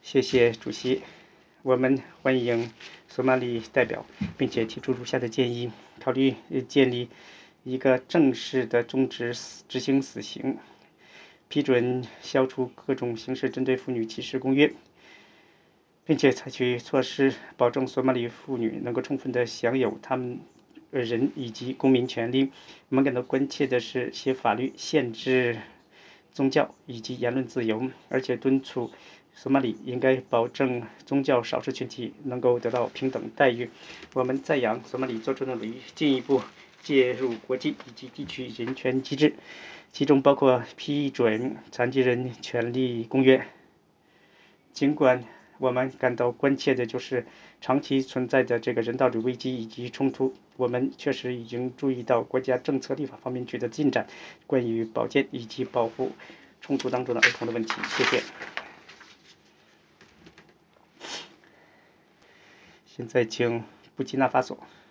谢谢主席。我们欢迎索马里代表，并且提出如下的建议：考虑建立一个正式的终止执行死刑，批准消除各种形式针对妇女歧视公约，并且采取措施保证索马里妇女能够充分地享有她们人以及公民权利。我们感到关切的是，其法律限制宗教以及言论自由，而且敦促索马里应该保证宗教少数群体能够得到平等待遇。我们赞扬索马里做出的努力，进一步介入国际以及地区人权机制，其中包括批准残疾人权利公约。尽管我们感到关切的就是长期存在的这个人道主义危机以及冲突，我们确实已经注意到国家政策立法方面取得进展，关于保健以及保护冲突当中的儿童的问题。谢谢。现在请布基纳法索。